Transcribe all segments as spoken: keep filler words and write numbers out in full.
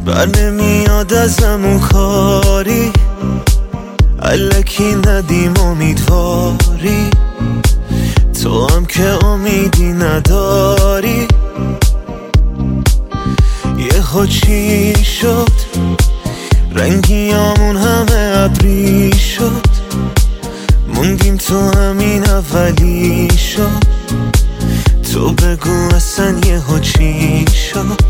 بر نمیاد ازم اون کاری، الکی ندیم امیدواری، تو هم که امیدی نداری. یهو چی شد رنگیامون همه ابری شد، موندیم تو همین اولی شد. تو بگو اصلا یهو چی شد،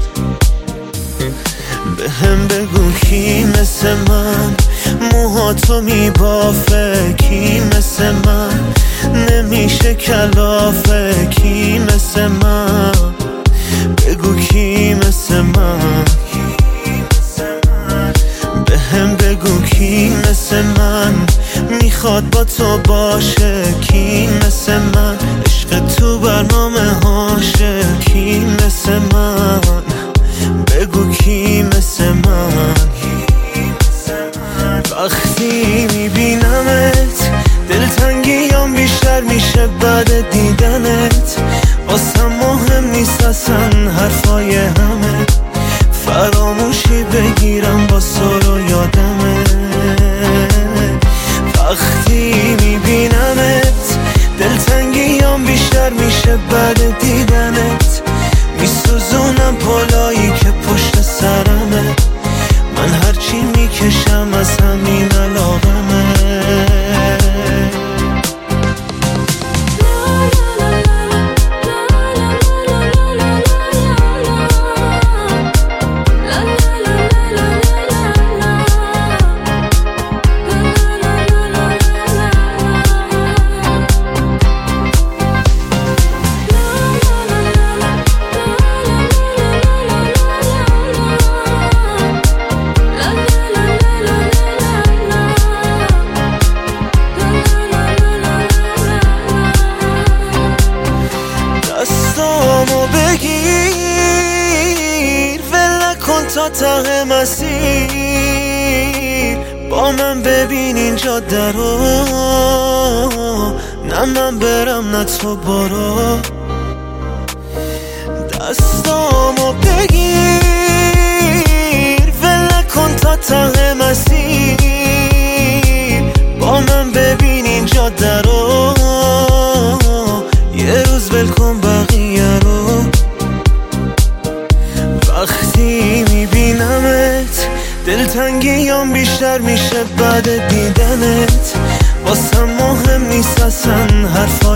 به هم بگو کی مثل من موهاتو میبافه، کی مثل من نمیشه کلافه، کی مثل من بگو کی مثل من، به هم بگو کی مثل من میخواد با تو باشه، کی مثل من عشق تو برنامه هاشه، کی مثل من بگو کی مثل من. وقتی میبینمت دلتنگیام بیشتر میشه بعد دیدنت، واسم مهم نیست اصلا حرفای همه، فراموشی بگیرم با سر و یادمه. وقتی میبینمت دلتنگیام بیشتر میشه بعد دیدنت، میسوزونم پلایی که پشت سرمه، من هرچی میکشم از همین علاقمه. دستامو بگیر ول نکن تا ته مسیر، با من ببین اینجا درو، نه من برم نه تو برو. دستامو بگیر ول نکن تا ته مسیر، با من ببین اینجا درو، یه روز ول کن بقیه رو. وقتی میبینمت دلتنگیام بیشتر میشه بعد دیدنت، واسم مهم نیست اصلا حرفا